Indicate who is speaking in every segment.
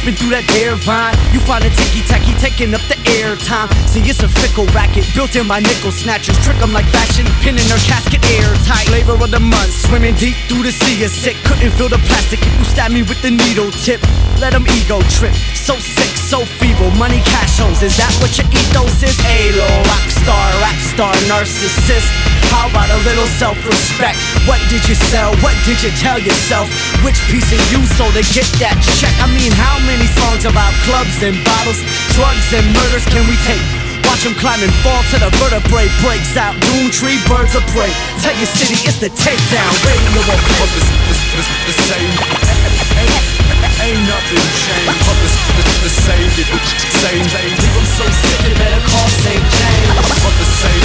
Speaker 1: creeping through that bare vine. You find a ticky-tacky taking up the airtime. See, it's a fickle racket built in by nickel snatchers. Trick 'em like fashion, pinning her casket airtight. Flavor of the month, swimming deep through the sea is sick. Couldn't feel the plastic if you stab me with the needle tip. Let 'em ego trip, so sick, so feeble. Money cash hoes, is that what your ethos is? A-lo, rock star, narcissist. How about a little self-respect? What did you sell? What did you tell yourself? Which piece of you sold to get that check? I mean, how many songs about clubs and bottles, drugs and murders can we take? Watch them climb and fall to the vertebrae breaks out. Doomtree, birds of prey. Tell your city it's the takedown. Radio will play.
Speaker 2: The same. Ain't nothing changed. The same.
Speaker 1: Leave them so sick they better call St. James.
Speaker 2: But the same.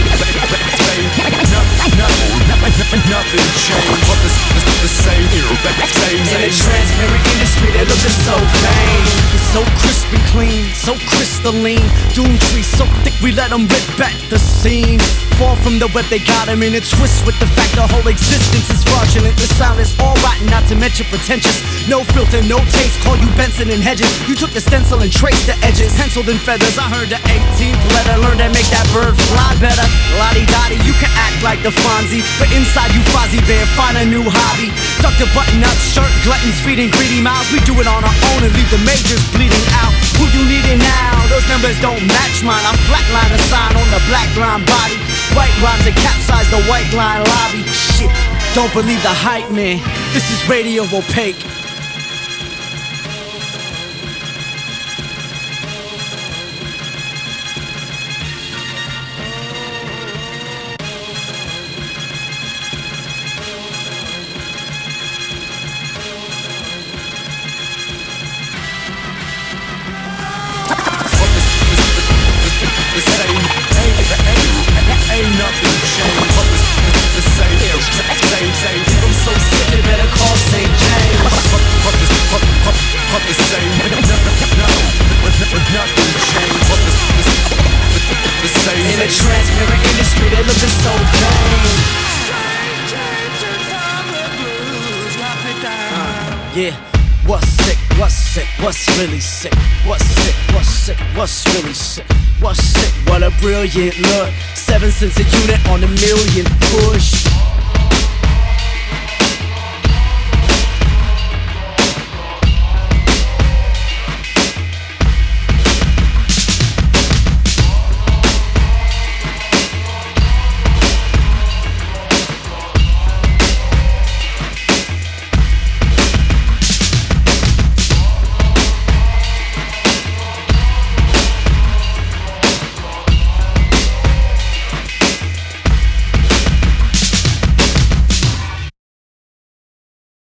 Speaker 2: Nothing changed. But the same.
Speaker 1: In a transparent industry, they're looking so vain. It's so crisp and clean, so crystalline. Doomtree so thick we let them rip at the seams. Fall from the web, they got him in a twist with the fact the whole existence is fraudulent. The sound is all rotten, not to mention pretentious. No filter, no taste, call you Benson and Hedges. You took the stencil and traced the edges, penciled in feathers. I heard the 18th letter, learned to make that bird fly better. Lottie-dottie, you can act like the Fonzie, but inside you Fozzie Bear, find a new hobby. Duck the button-up shirt, gluttons feeding greedy mouths. We do it on our own and leave the majors bleeding out. Who you needin' now? Those numbers don't match mine. I flatline a sign on the black line body. White rhymes that capsize the white line lobby. Shit, don't believe the hype, man. This is radio opaque.
Speaker 2: The same. Ain't nothing changed. But the same.
Speaker 1: Leave them so sick they better call St. James.
Speaker 2: But the same. Nothing changed. But the same.
Speaker 1: In a transparent industry, they're looking so vain. Yeah. What's sick? What's sick? What's really sick? What's sick? What's sick? What's really sick? What's sick? What a brilliant look. 7 cents a unit on a million push.